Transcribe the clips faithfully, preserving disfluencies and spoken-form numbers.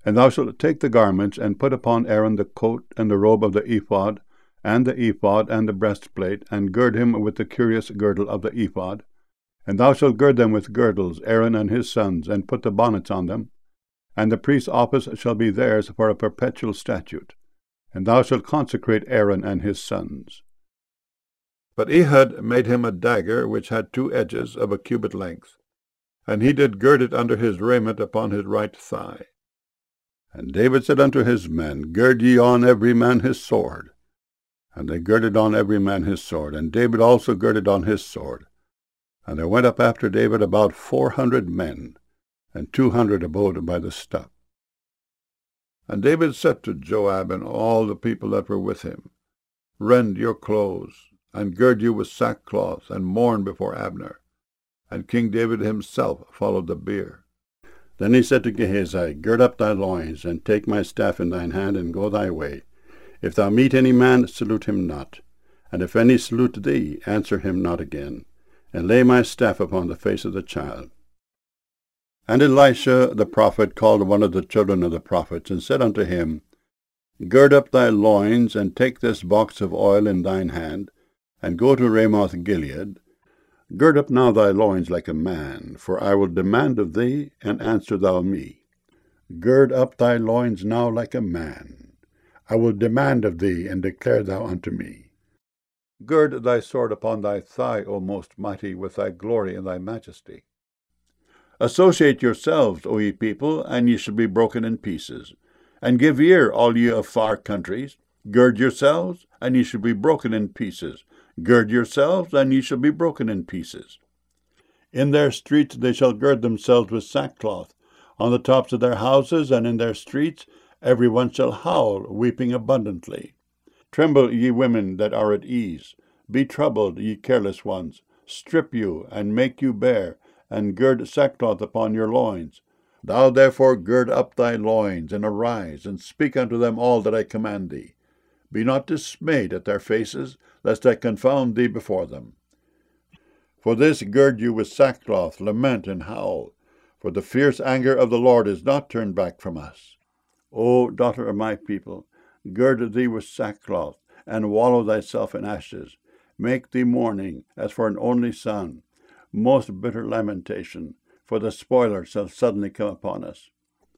And thou shalt take the garments, and put upon Aaron the coat and the robe of the ephod, and the ephod and the breastplate, and gird him with the curious girdle of the ephod. And thou shalt gird them with girdles, Aaron and his sons, and put the bonnets on them. And the priest's office shall be theirs for a perpetual statute. And thou shalt consecrate Aaron and his sons. But Ehud made him a dagger which had two edges of a cubit length, and he did gird it under his raiment upon his right thigh. And David said unto his men, Gird ye on every man his sword. And they girded on every man his sword, and David also girded on his sword. And there went up after David about four hundred men, and two hundred abode by the stuff. And David said to Joab and all the people that were with him, Rend your clothes, and gird you with sackcloth, and mourn before Abner. And King David himself followed the bier. Then he said to Gehazi, Gird up thy loins, and take my staff in thine hand, and go thy way. If thou meet any man, salute him not. And if any salute thee, answer him not again. And lay my staff upon the face of the child. And Elisha the prophet called one of the children of the prophets, and said unto him, Gird up thy loins, and take this box of oil in thine hand, and go to Ramoth Gilead. Gird up now thy loins like a man, for I will demand of thee, and answer thou me. Gird up thy loins now like a man. I will demand of thee, and declare thou unto me. Gird thy sword upon thy thigh, O most mighty, with thy glory and thy majesty. Associate yourselves, O ye people, and ye shall be broken in pieces. And give ear, all ye of far countries. Gird yourselves, and ye shall be broken in pieces. Gird yourselves, and ye shall be broken in pieces. In their streets they shall gird themselves with sackcloth. On the tops of their houses and in their streets every one shall howl, weeping abundantly. Tremble, ye women that are at ease. Be troubled, ye careless ones. Strip you, and make you bare, and gird sackcloth upon your loins. Thou therefore gird up thy loins, and arise, and speak unto them all that I command thee. Be not dismayed at their faces, lest I confound thee before them. For this gird you with sackcloth, lament and howl, for the fierce anger of the Lord is not turned back from us. O daughter of my people, gird thee with sackcloth, and wallow thyself in ashes. Make thee mourning, as for an only son, most bitter lamentation, for the spoiler shall suddenly come upon us.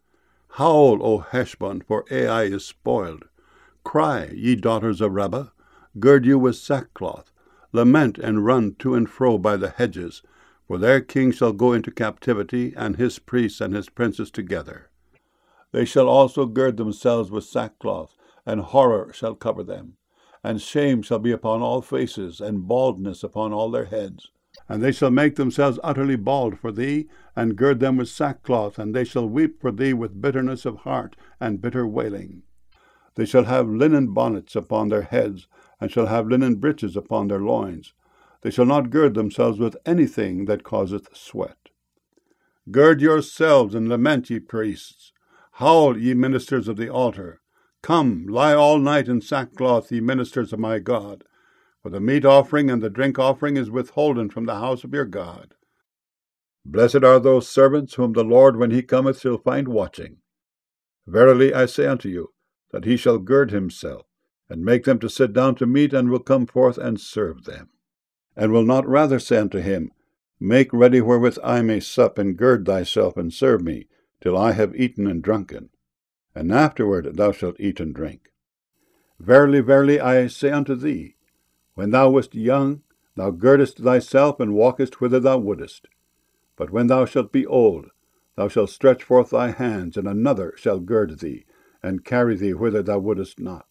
Howl, O Heshbon, for Ai is spoiled. Cry, ye daughters of Rabbah, gird you with sackcloth, lament and run to and fro by the hedges, for their king shall go into captivity, and his priests and his princes together. They shall also gird themselves with sackcloth, and horror shall cover them, and shame shall be upon all faces, and baldness upon all their heads. And they shall make themselves utterly bald for thee, and gird them with sackcloth, and they shall weep for thee with bitterness of heart and bitter wailing. They shall have linen bonnets upon their heads, and shall have linen breeches upon their loins. They shall not gird themselves with anything that causeth sweat. Gird yourselves, and lament, ye priests. Howl, ye ministers of the altar. Come, lie all night in sackcloth, ye ministers of my God. For the meat offering and the drink offering is withholden from the house of your God. Blessed are those servants whom the Lord, when he cometh, shall find watching. Verily I say unto you, that he shall gird himself, and make them to sit down to meat, and will come forth and serve them. And will not rather say unto him, Make ready wherewith I may sup, and gird thyself, and serve me, till I have eaten and drunken, and afterward thou shalt eat and drink. Verily, verily, I say unto thee, when thou wast young, thou girdest thyself, and walkest whither thou wouldest. But when thou shalt be old, thou shalt stretch forth thy hands, and another shall gird thee, and carry thee whither thou wouldest not.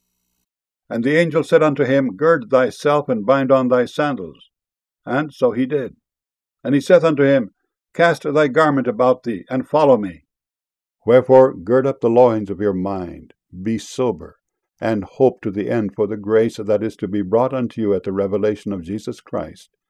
And the angel said unto him, Gird thyself, and bind on thy sandals. And so he did. And he saith unto him, Cast thy garment about thee, and follow me. Wherefore gird up the loins of your mind, be sober, and hope to the end for the grace that is to be brought unto you at the revelation of Jesus Christ.